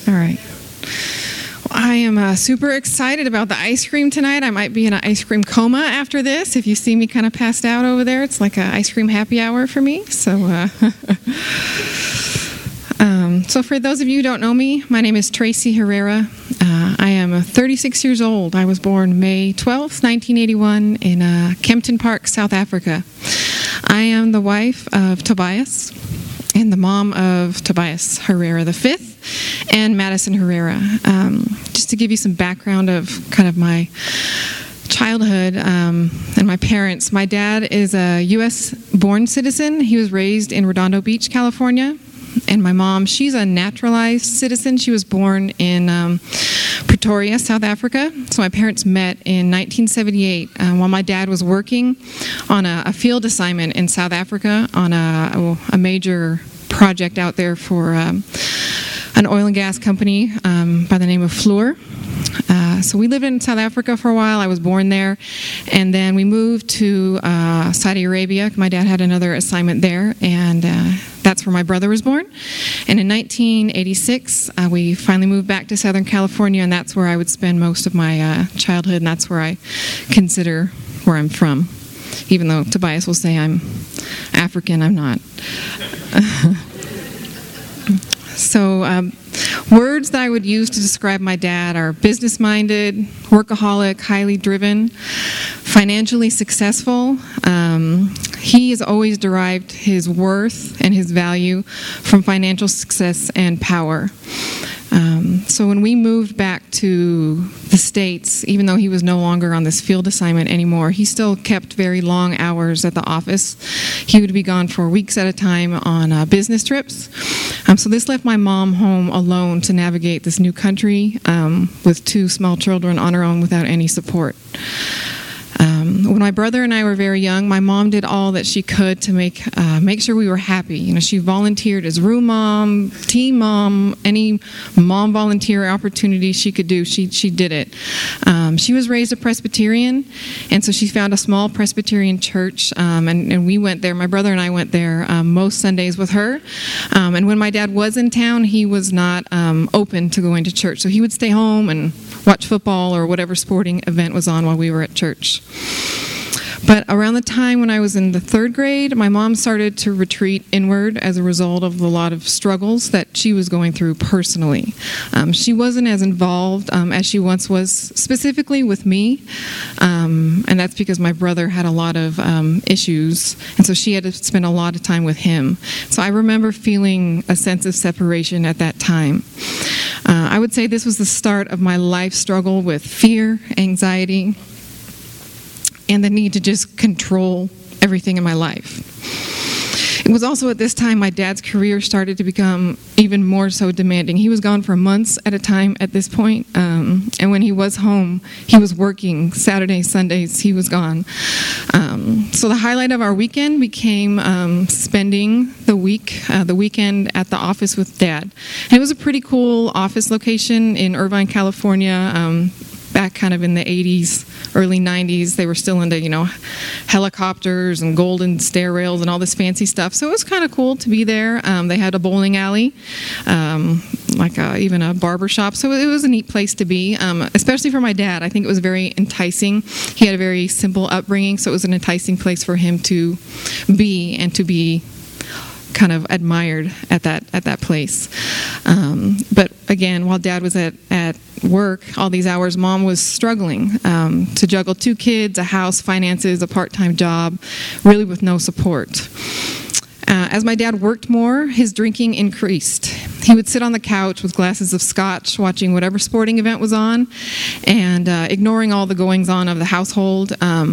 All right. Well, I am super excited about the ice cream tonight. I might be in an ice cream coma after this. If you see me kind of passed out over there, it's like an ice cream happy hour for me. So, so for those of you who don't know me, my name is Tracy Herrera. I am 36 years old. I was born May 12th, 1981 in Kempton Park, South Africa. I am the wife of Tobias and the mom of Tobias Herrera V and Madison Herrera. Just to give you some background of kind of my childhood and my parents. My dad is a U.S.-born citizen. He was raised in Redondo Beach, California. And my mom, she's a naturalized citizen. She was born in Pretoria, South Africa. So my parents met in 1978 while my dad was working on a field assignment in South Africa on a major project out there for an oil and gas company by the name of Fluor. So we lived in South Africa for a while. I was born there. And then we moved to Saudi Arabia. My dad had another assignment there, and that's where my brother was born. And in 1986, we finally moved back to Southern California, and that's where I would spend most of my childhood, and that's where I consider where I'm from. Even though Tobias will say I'm African, I'm not. So words that I would use to describe my dad are business-minded, workaholic, highly driven, financially successful. He has always derived his worth and his value from financial success and power. So when we moved back to the States, even though he was no longer on this field assignment anymore, he still kept very long hours at the office. He would be gone for weeks at a time on business trips. So this left my mom home alone to navigate this new country with two small children on her own without any support. When my brother and I were very young, my mom did all that she could to make sure we were happy. You know, she volunteered as room mom, team mom, any mom volunteer opportunity she could do, she did it. She was raised a Presbyterian, and so she found a small Presbyterian church, and we went there. My brother and I went there most Sundays with her. And when my dad was in town, he was not open to going to church, so he would stay home and watch football or whatever sporting event was on while we were at church. But around the time when I was in the third grade, my mom started to retreat inward as a result of a lot of struggles that she was going through personally. She wasn't as involved as she once was, specifically with me, and that's because my brother had a lot of issues, and so she had to spend a lot of time with him. So I remember feeling a sense of separation at that time. I would say this was the start of my life struggle with fear, anxiety, and the need to just control everything in my life. It was also at this time my dad's career started to become even more so demanding. He was gone for months at a time at this point, and when he was home, he was working Saturdays, Sundays, he was gone. So the highlight of our weekend became spending the weekend at the office with Dad. And it was a pretty cool office location in Irvine, California. Back kind of in the 80s, early 90s, they were still into, helicopters and golden stair rails and all this fancy stuff. So it was kind of cool to be there. They had a bowling alley, even a barber shop. So it was a neat place to be, especially for my dad. I think it was very enticing. He had a very simple upbringing, so it was an enticing place for him to be and to be kind of admired at that place. But again, while Dad was at work all these hours, Mom was struggling to juggle two kids, a house, finances, a part-time job, really with no support. As my dad worked more, his drinking increased. He would sit on the couch with glasses of scotch, watching whatever sporting event was on, and ignoring all the goings-on of the household.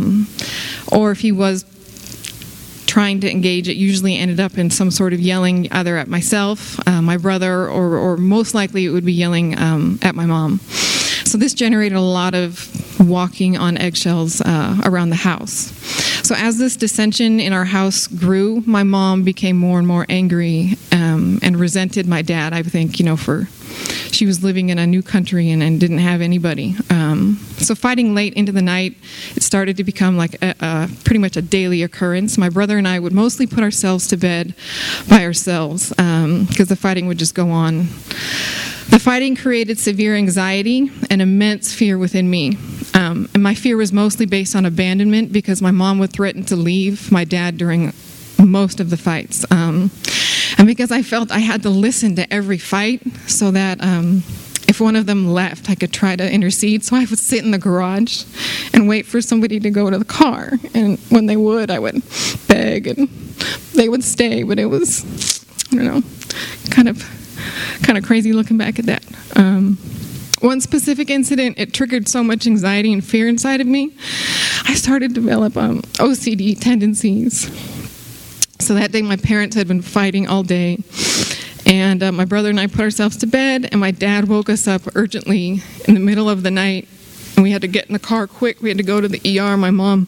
Or if he was trying to engage, it usually ended up in some sort of yelling either at myself, my brother, or most likely it would be yelling at my mom. So this generated a lot of walking on eggshells around the house. So as this dissension in our house grew, my mom became more and more angry and resented my dad, I think, for she was living in a new country and didn't have anybody. So fighting late into the night, it started to become like pretty much a daily occurrence. My brother and I would mostly put ourselves to bed by ourselves because the fighting would just go on The fighting created severe anxiety and immense fear within me. And my fear was mostly based on abandonment because my mom would threaten to leave my dad during most of the fights. And because I felt I had to listen to every fight so that if one of them left, I could try to intercede. So I would sit in the garage and wait for somebody to go to the car. And when they would, I would beg and they would stay. But it was, I don't know, kind of crazy looking back at that. One specific incident, it triggered so much anxiety and fear inside of me. I started to develop OCD tendencies. So that day, my parents had been fighting all day. And my brother and I put ourselves to bed, and my dad woke us up urgently in the middle of the night. And we had to get in the car quick. We had to go to the ER. My mom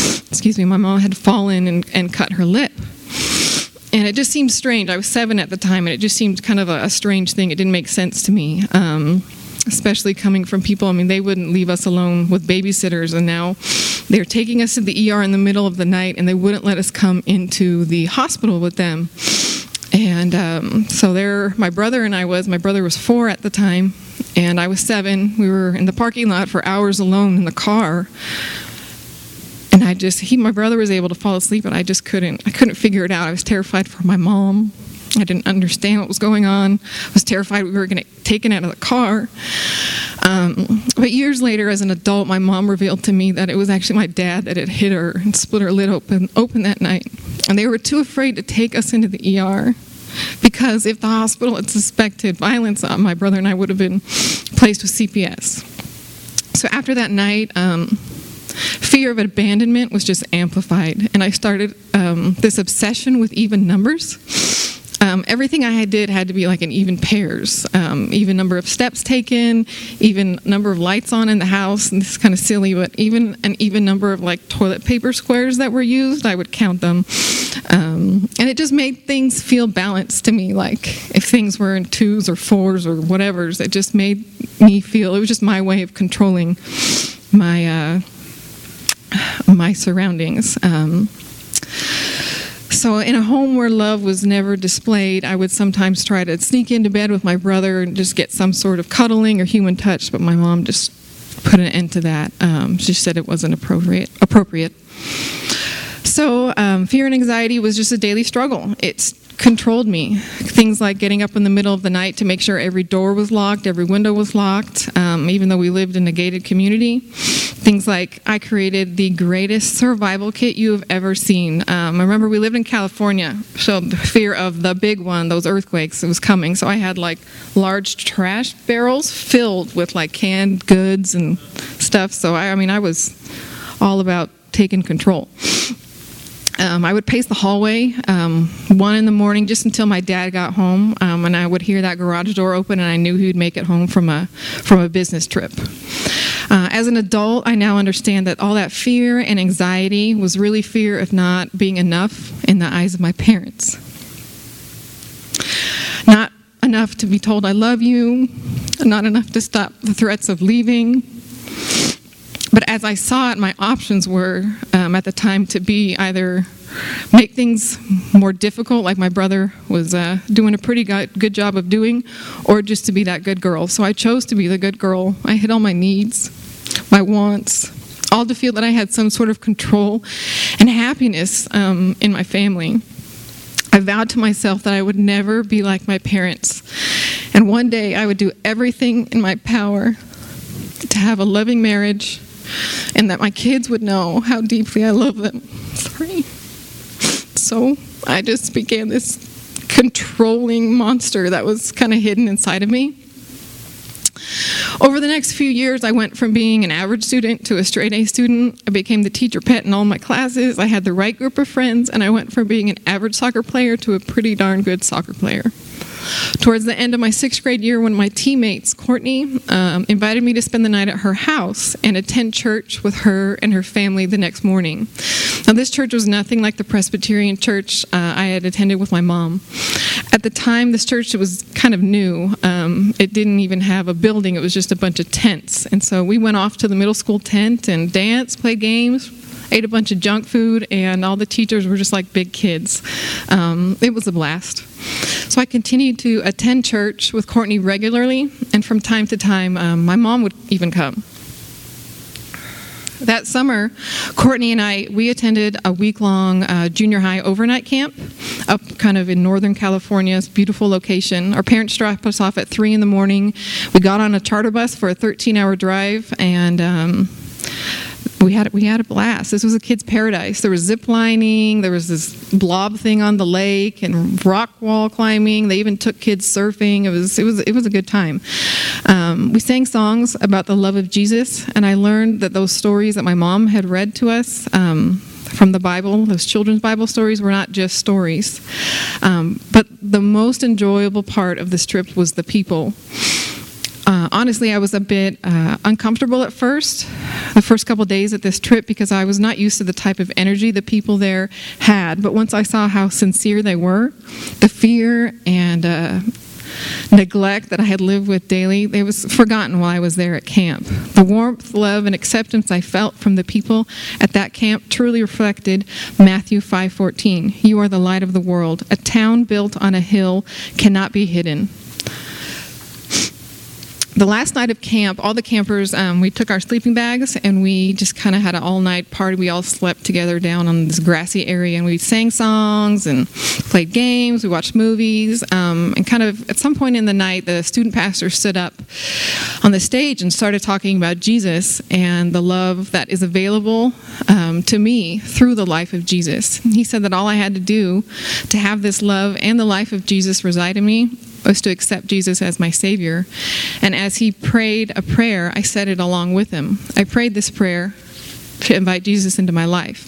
had fallen and cut her lip. And it just seemed strange. I was 7 at the time, and it just seemed kind of a strange thing. It didn't make sense to me, especially coming from people. I mean, they wouldn't leave us alone with babysitters, and now they're taking us to the ER in the middle of the night, and they wouldn't let us come into the hospital with them. And so there, my brother was 4 at the time, and I was 7. We were in the parking lot for hours alone in the car. And my brother was able to fall asleep, and I couldn't figure it out. I was terrified for my mom. I didn't understand what was going on. I was terrified we were going to get taken out of the car. But years later, as an adult, my mom revealed to me that it was actually my dad that had hit her and split her lid open that night. And they were too afraid to take us into the ER because if the hospital had suspected violence, my brother and I would have been placed with CPS. So after that night, fear of abandonment was just amplified, and I started this obsession with even numbers. Everything I did had to be like in even pairs, even number of steps taken, even number of lights on in the house, and this is kind of silly, but even an even number of like toilet paper squares that were used, I would count them. And it just made things feel balanced to me, like if things were in 2s or 4s or whatever's, it just made me feel, it was just my way of controlling my surroundings. So in a home where love was never displayed, I would sometimes try to sneak into bed with my brother and just get some sort of cuddling or human touch, but my mom just put an end to that. She said it wasn't appropriate. So fear and anxiety was just a daily struggle. It controlled me. Things like getting up in the middle of the night to make sure every door was locked, every window was locked, even though we lived in a gated community. Things like I created the greatest survival kit you have ever seen. I remember we lived in California, so the fear of the big one, those earthquakes, it was coming. So I had like large trash barrels filled with like canned goods and stuff. So I was all about taking control. I would pace the hallway 1 in the morning just until my dad got home, and I would hear that garage door open, and I knew he would make it home from a business trip. As an adult, I now understand that all that fear and anxiety was really fear of not being enough in the eyes of my parents. Not enough to be told I love you, not enough to stop the threats of leaving. But as I saw it, my options were, at the time, to be either make things more difficult, like my brother was doing a pretty good job of doing, or just to be that good girl. So I chose to be the good girl. I hid all my needs, my wants, all to feel that I had some sort of control and happiness in my family. I vowed to myself that I would never be like my parents. And one day I would do everything in my power to have a loving marriage, and that my kids would know how deeply I love them. So I just began this controlling monster that was kind of hidden inside of me. Over the next few years, I went from being an average student to a straight-A student. I became the teacher pet in all my classes. I had the right group of friends, and I went from being an average soccer player to a pretty darn good soccer player. Towards the end of my 6th grade year, one of my teammates, Courtney, invited me to spend the night at her house and attend church with her and her family the next morning. Now, this church was nothing like the Presbyterian church I had attended with my mom. At the time, this church was kind of new. It didn't even have a building. It was just a bunch of tents. And so we went off to the middle school tent and danced, played games, ate a bunch of junk food, and all the teachers were just like big kids. It was a blast. So I continued to attend church with Courtney regularly, and from time to time, my mom would even come. That summer, Courtney and we attended a week-long junior high overnight camp up kind of in Northern California's beautiful location. Our parents dropped us off at 3 in the morning. We got on a charter bus for a 13-hour drive, and we had a blast. This was a kid's paradise. There was zip lining, there was this blob thing on the lake, and rock wall climbing. They even took kids surfing. It was a good time. We sang songs about the love of Jesus, and I learned that those stories that my mom had read to us from the Bible, those children's Bible stories, were not just stories. But the most enjoyable part of this trip was the people. Honestly, I was a bit uncomfortable at first, the first couple days at this trip, because I was not used to the type of energy the people there had. But once I saw how sincere they were, the fear and neglect that I had lived with daily, it was forgotten while I was there at camp. The warmth, love, and acceptance I felt from the people at that camp truly reflected Matthew 5:14. You are the light of the world. A town built on a hill cannot be hidden. The last night of camp, all the campers, we took our sleeping bags and we just kind of had an all-night party. We all slept together down on this grassy area, and we sang songs and played games. We watched movies, and kind of at some point in the night, the student pastor stood up on the stage and started talking about Jesus and the love that is available to me through the life of Jesus. He said that all I had to do to have this love and the life of Jesus reside in me was to accept Jesus as my Savior. And as he prayed a prayer, I said it along with him. I prayed this prayer to invite Jesus into my life.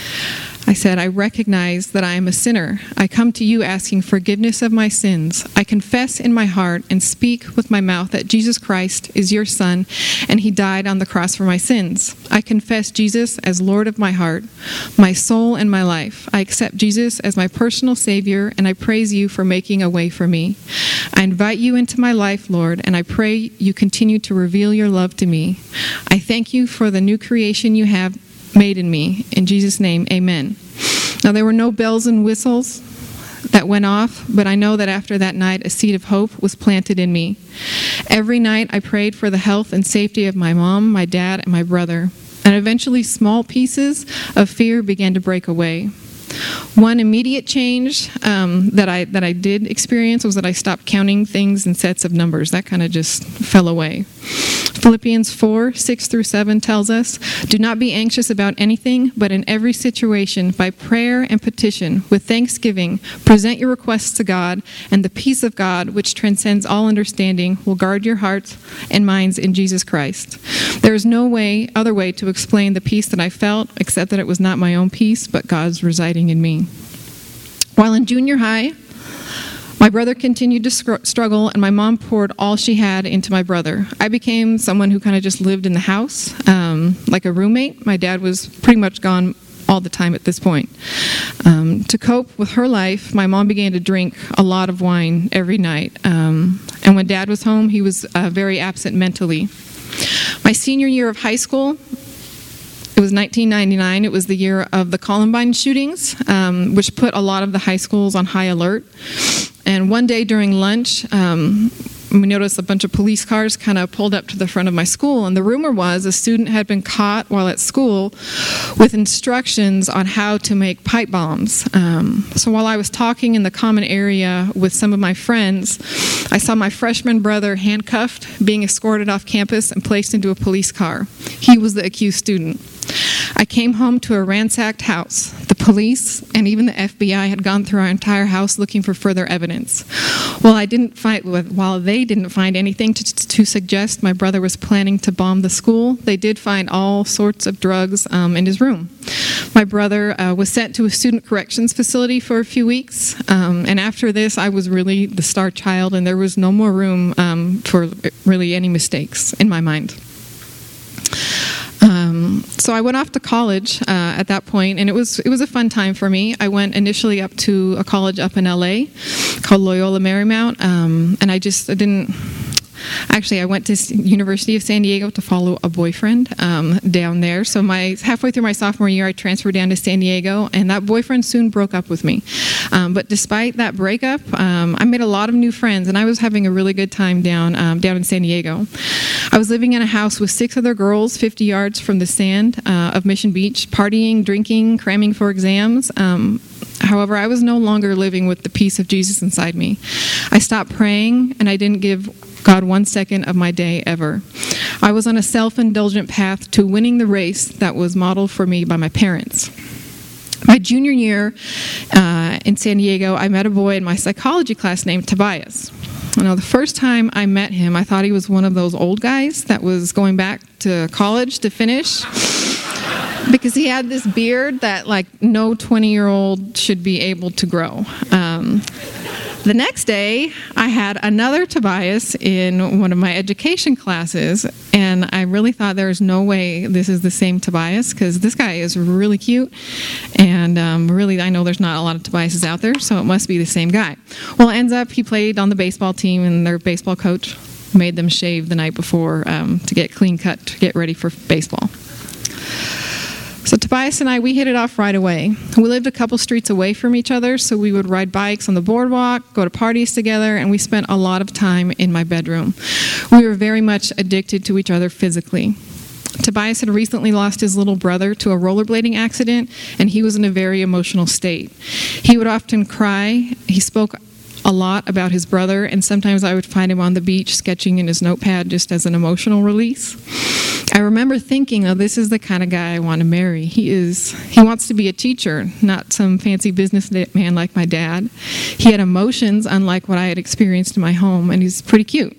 I said, I recognize that I am a sinner. I come to you asking forgiveness of my sins. I confess in my heart and speak with my mouth that Jesus Christ is your Son, and he died on the cross for my sins. I confess Jesus as Lord of my heart, my soul, and my life. I accept Jesus as my personal Savior, and I praise you for making a way for me. I invite you into my life, Lord, and I pray you continue to reveal your love to me. I thank you for the new creation you have made in me. In Jesus' name, amen. Now, there were no bells and whistles that went off, but I know that after that night, a seed of hope was planted in me. Every night, I prayed for the health and safety of my mom, my dad, and my brother. And eventually, small pieces of fear began to break away. One immediate change that I did experience was that I stopped counting things in sets of numbers. That kind of just fell away. Philippians 4:6-7 tells us, do not be anxious about anything, but in every situation, by prayer and petition, with thanksgiving, present your requests to God, and the peace of God, which transcends all understanding, will guard your hearts and minds in Jesus Christ. There is no other way to explain the peace that I felt, except that it was not my own peace, but God's residing in me. While in junior high, my brother continued to struggle, and my mom poured all she had into my brother. I became someone who kind of just lived in the house, like a roommate. My dad was pretty much gone all the time at this point. To cope with her life, my mom began to drink a lot of wine every night. And when Dad was home, he was very absent mentally. My senior year of high school, it was 1999. It was the year of the Columbine shootings, which put a lot of the high schools on high alert. And one day during lunch, we noticed a bunch of police cars kind of pulled up to the front of my school. And the rumor was a student had been caught while at school with instructions on how to make pipe bombs. So while I was talking in the common area with some of my friends, I saw my freshman brother handcuffed, being escorted off campus and placed into a police car. He was the accused student. I came home to a ransacked house. The police and even the FBI had gone through our entire house looking for further evidence. While they didn't find anything to suggest my brother was planning to bomb the school, they did find all sorts of drugs in his room. My brother was sent to a student corrections facility for a few weeks, and after this, I was really the star child, and there was no more room for really any mistakes in my mind. So I went off to college at that point, and it was a fun time for me. I went initially up to a college up in LA called Loyola Marymount, and I Actually, I went to University of San Diego to follow a boyfriend down there. So halfway through my sophomore year, I transferred down to San Diego, and that boyfriend soon broke up with me. But despite that breakup, I made a lot of new friends, and I was having a really good time down in San Diego. I was living in a house with 6 other girls, 50 yards from the sand of Mission Beach, partying, drinking, cramming for exams. However, I was no longer living with the peace of Jesus inside me. I stopped praying, and I didn't give God 1 second of my day ever. I was on a self-indulgent path to winning the race that was modeled for me by my parents. My junior year in San Diego, I met a boy in my psychology class named Tobias. Now, the first time I met him, I thought he was one of those old guys that was going back to college to finish, because he had this beard that, like, no 20-year-old should be able to grow. The next day, I had another Tobias in one of my education classes, and I really thought there was no way this is the same Tobias, because this guy is really cute, and really, I know there's not a lot of Tobiases out there, so it must be the same guy. Well, it ends up he played on the baseball team, and their baseball coach made them shave the night before to get clean cut to get ready for baseball. So Tobias and I, we hit it off right away. We lived a couple streets away from each other, so we would ride bikes on the boardwalk, go to parties together, and we spent a lot of time in my bedroom. We were very much addicted to each other physically. Tobias had recently lost his little brother to a rollerblading accident, and he was in a very emotional state. He would often cry. He spoke a lot about his brother, and sometimes I would find him on the beach sketching in his notepad just as an emotional release. I remember thinking, oh, this is the kind of guy I want to marry. He wants to be a teacher, not some fancy businessman like my dad. He had emotions unlike what I had experienced in my home, and he's pretty cute.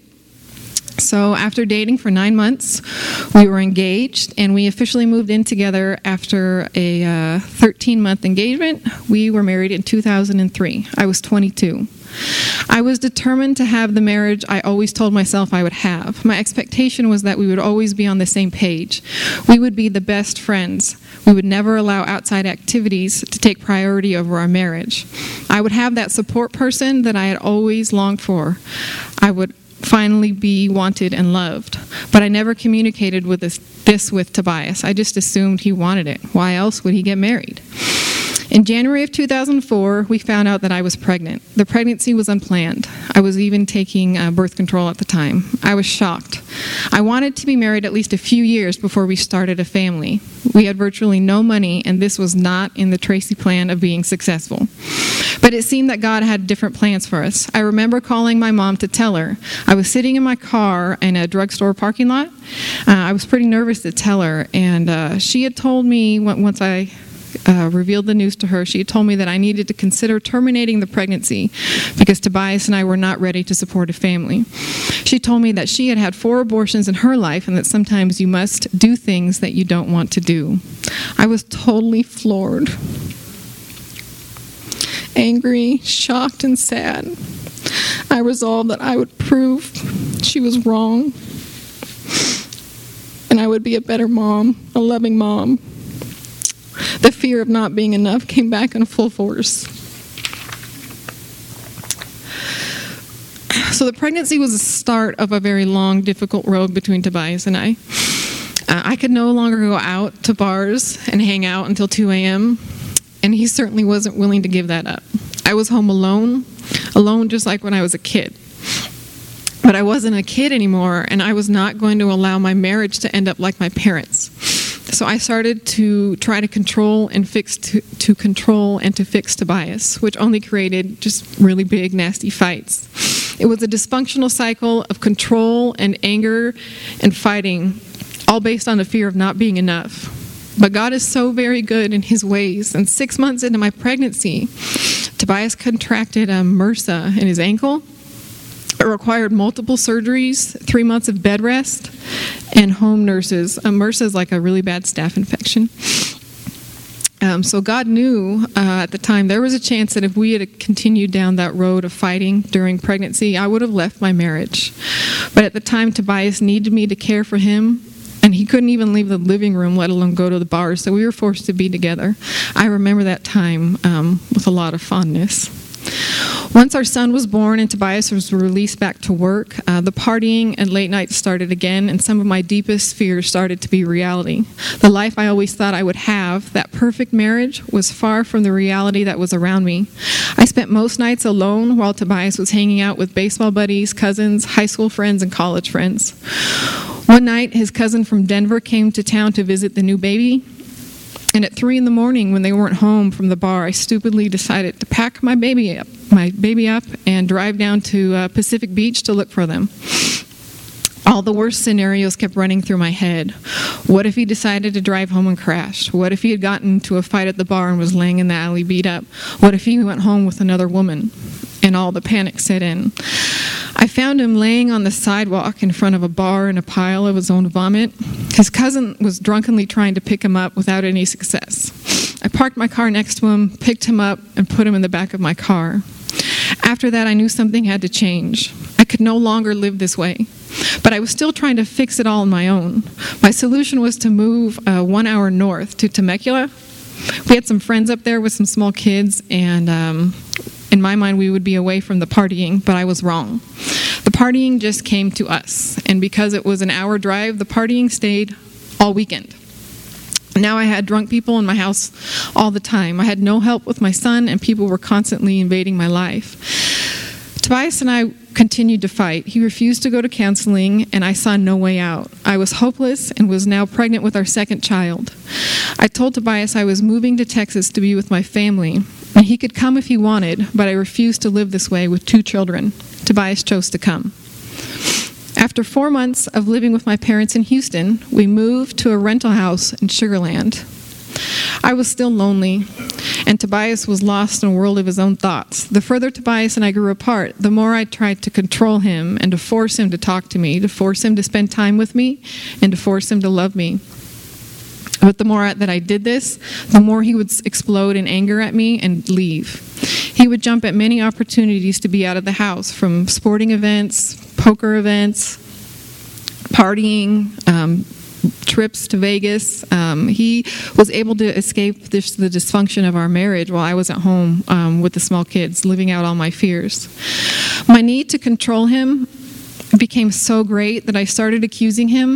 So after dating for 9 months, we were engaged, and we officially moved in together after a 13-month engagement. We were married in 2003. I was 22. I was determined to have the marriage I always told myself I would have. My expectation was that we would always be on the same page. We would be the best friends. We would never allow outside activities to take priority over our marriage. I would have that support person that I had always longed for. I would finally be wanted and loved. But I never communicated with this with Tobias. I just assumed he wanted it. Why else would he get married? In January of 2004, we found out that I was pregnant. The pregnancy was unplanned. I was even taking birth control at the time. I was shocked. I wanted to be married at least a few years before we started a family. We had virtually no money, and this was not in the Tracy plan of being successful. But it seemed that God had different plans for us. I remember calling my mom to tell her. I was sitting in my car in a drugstore parking lot. I was pretty nervous to tell her, and she had told me once I revealed the news to her, she had told me that I needed to consider terminating the pregnancy because Tobias and I were not ready to support a family. She told me that she had had 4 abortions in her life and that sometimes you must do things that you don't want to do. I was totally floored, angry, shocked, and sad. I resolved that I would prove she was wrong and I would be a better mom, a loving mom. The fear of not being enough came back in full force. So the pregnancy was the start of a very long, difficult road between Tobias and I. I could no longer go out to bars and hang out until 2 a.m., and he certainly wasn't willing to give that up. I was home alone just like when I was a kid. But I wasn't a kid anymore, and I was not going to allow my marriage to end up like my parents. So I started to try to control and fix Tobias, which only created just really big, nasty fights. It was a dysfunctional cycle of control and anger and fighting, all based on the fear of not being enough. But God is so very good in his ways, and 6 months into my pregnancy, Tobias contracted MRSA in his ankle. It required multiple surgeries, 3 months of bed rest, and home nurses. MRSA is like a really bad staph infection. So God knew at the time there was a chance that if we had continued down that road of fighting during pregnancy, I would have left my marriage. But at the time, Tobias needed me to care for him, and he couldn't even leave the living room, let alone go to the bar, so we were forced to be together. I remember that time with a lot of fondness. Once our son was born and Tobias was released back to work, the partying and late nights started again, and some of my deepest fears started to be reality. The life I always thought I would have, that perfect marriage, was far from the reality that was around me. I spent most nights alone while Tobias was hanging out with baseball buddies, cousins, high school friends, and college friends. One night, his cousin from Denver came to town to visit the new baby. And at 3 a.m, when they weren't home from the bar, I stupidly decided to pack my baby up and drive down to Pacific Beach to look for them. All the worst scenarios kept running through my head. What if he decided to drive home and crashed? What if he had gotten into a fight at the bar and was laying in the alley beat up? What if he went home with another woman? And all the panic set in. I found him laying on the sidewalk in front of a bar in a pile of his own vomit. His cousin was drunkenly trying to pick him up without any success. I parked my car next to him, picked him up, and put him in the back of my car. After that, I knew something had to change. I could no longer live this way. But I was still trying to fix it all on my own. My solution was to move 1 hour north to Temecula. We had some friends up there with some small kids, and in my mind, we would be away from the partying, but I was wrong. The partying just came to us, and because it was an hour drive, the partying stayed all weekend. Now I had drunk people in my house all the time. I had no help with my son, and people were constantly invading my life. Tobias and I continued to fight. He refused to go to counseling, and I saw no way out. I was hopeless and was now pregnant with our second child. I told Tobias I was moving to Texas to be with my family, and he could come if he wanted, but I refused to live this way with 2 children. Tobias chose to come. After 4 months of living with my parents in Houston, we moved to a rental house in Sugar Land. I was still lonely, and Tobias was lost in a world of his own thoughts. The further Tobias and I grew apart, the more I tried to control him and to force him to talk to me, to force him to spend time with me, and to force him to love me. But the more that I did this, the more he would explode in anger at me and leave. He would jump at many opportunities to be out of the house, from sporting events, poker events, partying, trips to Vegas. He was able to escape the dysfunction of our marriage while I was at home with the small kids, living out all my fears. My need to control him became so great that I started accusing him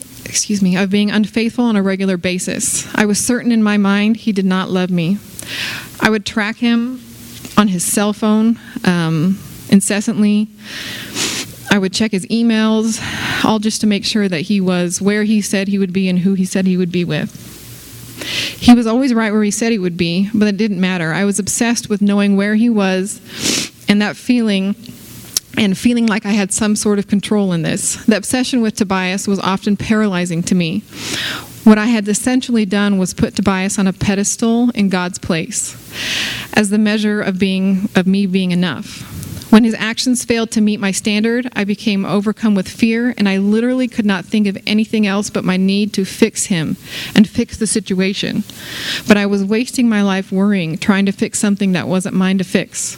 of being unfaithful on a regular basis. I was certain in my mind he did not love me. I would track him on his cell phone incessantly. I would check his emails, all just to make sure that he was where he said he would be and who he said he would be with. He was always right where he said he would be, but it didn't matter. I was obsessed with knowing where he was and that feeling like I had some sort of control in this. The obsession with Tobias was often paralyzing to me. What I had essentially done was put Tobias on a pedestal in God's place as the measure of me being enough. When his actions failed to meet my standard, I became overcome with fear, and I literally could not think of anything else but my need to fix him and fix the situation. But I was wasting my life worrying, trying to fix something that wasn't mine to fix.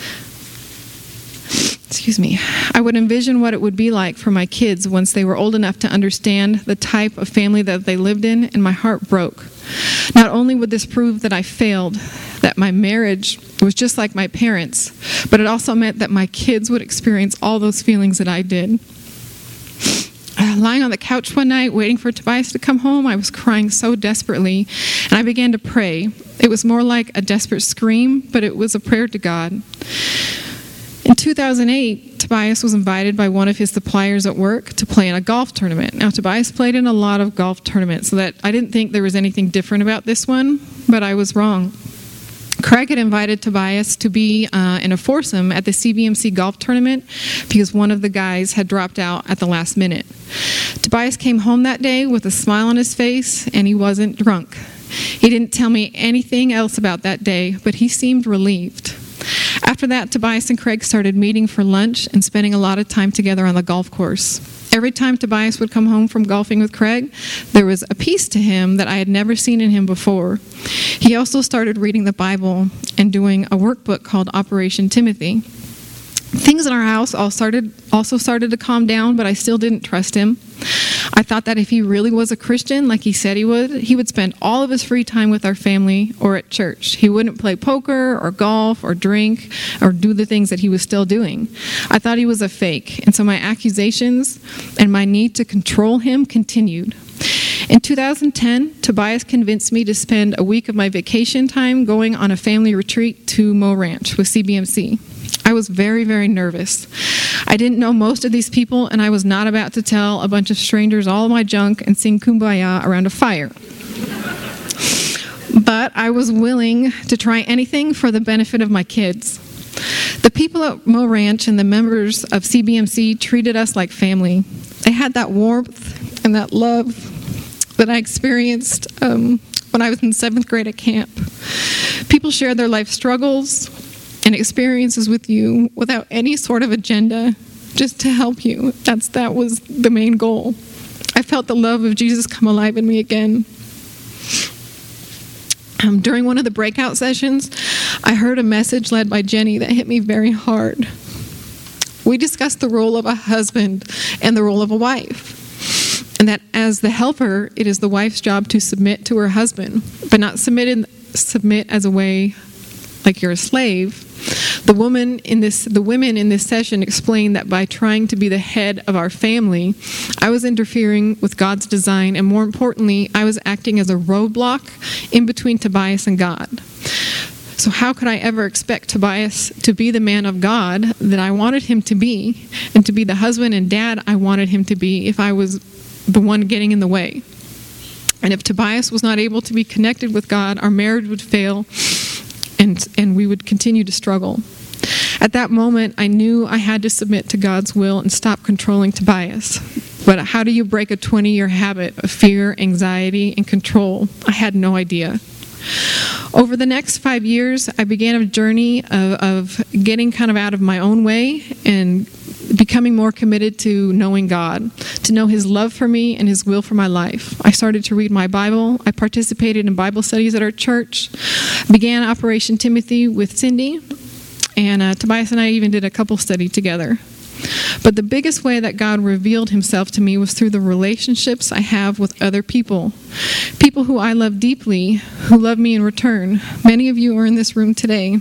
I would envision what it would be like for my kids once they were old enough to understand the type of family that they lived in, and my heart broke. Not only would this prove that I failed, that my marriage was just like my parents, but it also meant that my kids would experience all those feelings that I did. Lying on the couch one night, waiting for Tobias to come home, I was crying so desperately, and I began to pray. It was more like a desperate scream, but it was a prayer to God. In 2008, Tobias was invited by one of his suppliers at work to play in a golf tournament. Now, Tobias played in a lot of golf tournaments, so that I didn't think there was anything different about this one, but I was wrong. Craig had invited Tobias to be in a foursome at the CBMC golf tournament because one of the guys had dropped out at the last minute. Tobias came home that day with a smile on his face, and he wasn't drunk. He didn't tell me anything else about that day, but he seemed relieved. After that, Tobias and Craig started meeting for lunch and spending a lot of time together on the golf course. Every time Tobias would come home from golfing with Craig, there was a piece to him that I had never seen in him before. He also started reading the Bible and doing a workbook called Operation Timothy. Things in our house also started to calm down, but I still didn't trust him. I thought that if he really was a Christian, like he said he would spend all of his free time with our family or at church. He wouldn't play poker or golf or drink or do the things that he was still doing. I thought he was a fake, and so my accusations and my need to control him continued. In 2010, Tobias convinced me to spend a week of my vacation time going on a family retreat to Mo Ranch with CBMC. I was very, very nervous. I didn't know most of these people, and I was not about to tell a bunch of strangers all of my junk and sing Kumbaya around a fire. But I was willing to try anything for the benefit of my kids. The people at Mo Ranch and the members of CBMC treated us like family. They had that warmth and that love that I experienced when I was in 7th grade at camp. People shared their life struggles and experiences with you without any sort of agenda, just to help you. That was the main goal. I felt the love of Jesus come alive in me again. During one of the breakout sessions, I heard a message led by Jenny that hit me very hard. We discussed the role of a husband and the role of a wife, and that as the helper, it is the wife's job to submit to her husband, but not submit as a way like you're a slave. The women in this session explained that by trying to be the head of our family, I was interfering with God's design, and more importantly, I was acting as a roadblock in between Tobias and God. So how could I ever expect Tobias to be the man of God that I wanted him to be, and to be the husband and dad I wanted him to be, if I was the one getting in the way? And if Tobias was not able to be connected with God, our marriage would fail, and we would continue to struggle. At that moment, I knew I had to submit to God's will and stop controlling Tobias. But how do you break a 20-year habit of fear, anxiety, and control? I had no idea. Over the next 5 years, I began a journey of getting kind of out of my own way and becoming more committed to knowing God, to know His love for me and His will for my life. I started to read my Bible. I participated in Bible studies at our church, began Operation Timothy with Cindy, and Tobias and I even did a couple study together. But the biggest way that God revealed Himself to me was through the relationships I have with other people. People who I love deeply, who love me in return. Many of you are in this room today.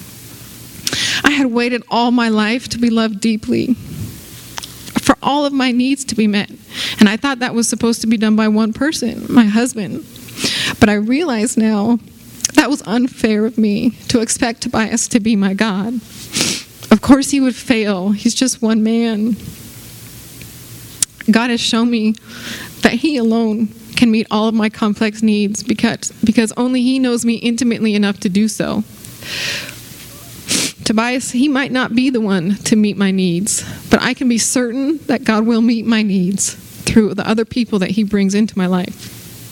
I had waited all my life to be loved deeply, for all of my needs to be met. And I thought that was supposed to be done by one person, my husband. But I realize now that was unfair of me to expect Tobias to be my God. Of course he would fail. He's just one man. God has shown me that He alone can meet all of my complex needs because only He knows me intimately enough to do so. Tobias, he might not be the one to meet my needs, but I can be certain that God will meet my needs through the other people that He brings into my life.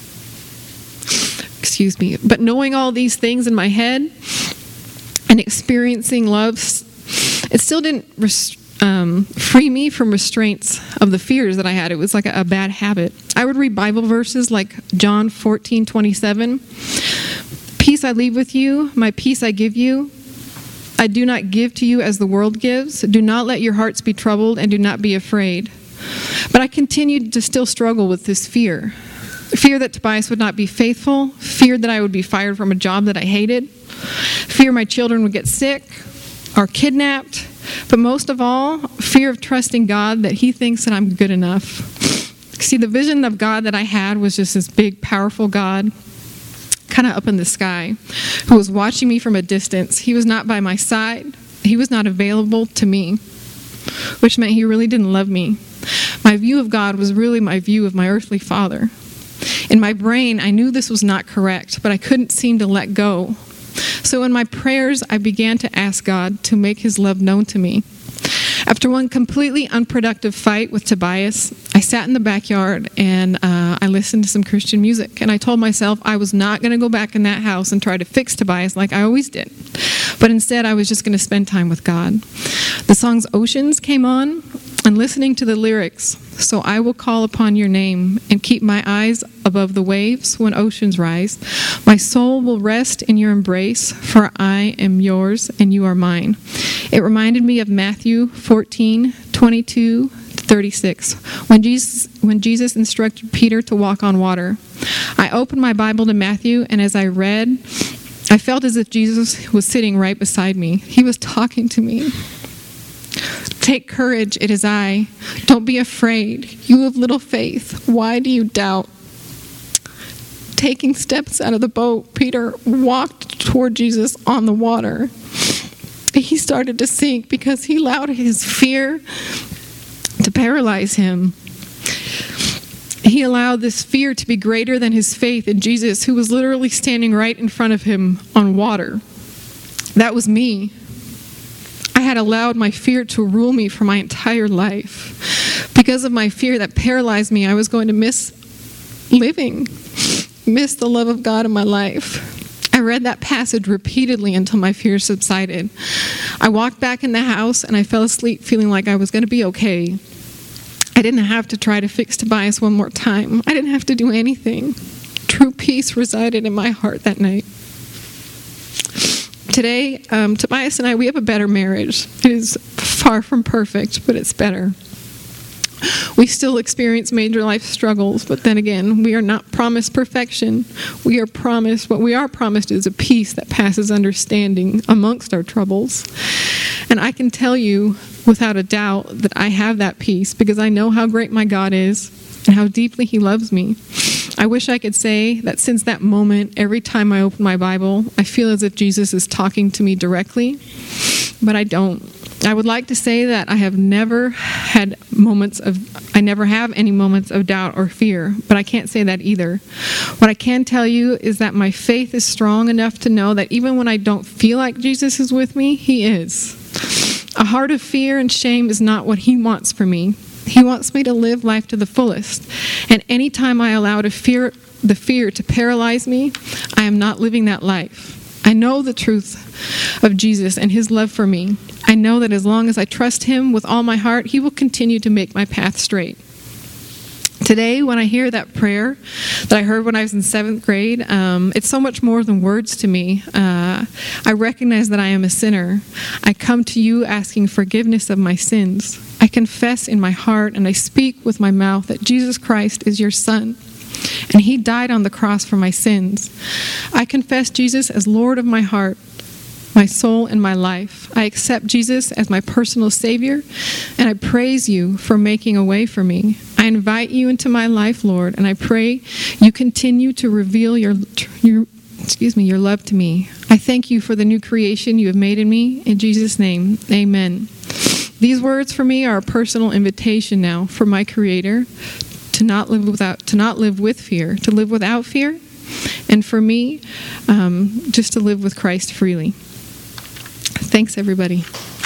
Excuse me. But knowing all these things in my head and experiencing love, it still didn't free me from restraints of the fears that I had. It was like a bad habit. I would read Bible verses like John 14:27. Peace I leave with you, my peace I give you. I do not give to you as the world gives. Do not let your hearts be troubled, and do not be afraid. But I continued to still struggle with this fear. Fear that Tobias would not be faithful. Fear that I would be fired from a job that I hated. Fear my children would get sick or kidnapped. But most of all, fear of trusting God that He thinks that I'm good enough. See, the vision of God that I had was just this big, powerful God, kind of up in the sky, who was watching me from a distance. He was not by my side. He was not available to me, which meant He really didn't love me. My view of God was really my view of my earthly father. In my brain, I knew this was not correct, but I couldn't seem to let go. So in my prayers, I began to ask God to make His love known to me. After one completely unproductive fight with Tobias, I sat in the backyard and I listened to some Christian music. And I told myself I was not going to go back in that house and try to fix Tobias like I always did. But instead, I was just going to spend time with God. The songs Oceans came on, and listening to the lyrics, so I will call upon your name and keep my eyes above the waves when oceans rise. My soul will rest in your embrace, for I am yours and you are mine. It reminded me of Matthew 14:22 36. When Jesus instructed Peter to walk on water, I opened my Bible to Matthew, and as I read, I felt as if Jesus was sitting right beside me. He was talking to me. Take courage, it is I. Don't be afraid. You have little faith. Why do you doubt? Taking steps out of the boat, Peter walked toward Jesus on the water. He started to sink because he allowed his fear to paralyze him. He allowed this fear to be greater than his faith in Jesus, who was literally standing right in front of him on water. That was me. I had allowed my fear to rule me for my entire life. Because of my fear that paralyzed me, I was going to miss living, miss the love of God in my life. I read that passage repeatedly until my fear subsided. I walked back in the house and I fell asleep feeling like I was going to be okay. I didn't have to try to fix Tobias one more time. I didn't have to do anything. True peace resided in my heart that night. Today, Tobias and I, we have a better marriage. It is far from perfect, but it's better. We still experience major life struggles, but then again, we are not promised perfection. What we are promised is a peace that passes understanding amongst our troubles. And I can tell you without a doubt that I have that peace because I know how great my God is and how deeply He loves me. I wish I could say that since that moment, every time I open my Bible, I feel as if Jesus is talking to me directly, but I don't. I would like to say that I never have any moments of doubt or fear, but I can't say that either. What I can tell you is that my faith is strong enough to know that even when I don't feel like Jesus is with me, He is. A heart of fear and shame is not what He wants for me. He wants me to live life to the fullest. And anytime I allow the fear to paralyze me, I am not living that life. I know the truth of Jesus and His love for me. I know that as long as I trust Him with all my heart, He will continue to make my path straight. Today, when I hear that prayer that I heard when I was in 7th grade, it's so much more than words to me. I recognize that I am a sinner. I come to you asking forgiveness of my sins. I confess in my heart and I speak with my mouth that Jesus Christ is your Son, and He died on the cross for my sins. I confess Jesus as Lord of my heart, my soul, and my life. I accept Jesus as my personal Savior, and I praise you for making a way for me. I invite you into my life, Lord, and I pray you continue to reveal your love to me. I thank you for the new creation you have made in me. In Jesus' name, amen. These words for me are a personal invitation now for my Creator to not live with fear, to live without fear, and for me, just to live with Christ freely. Thanks, everybody.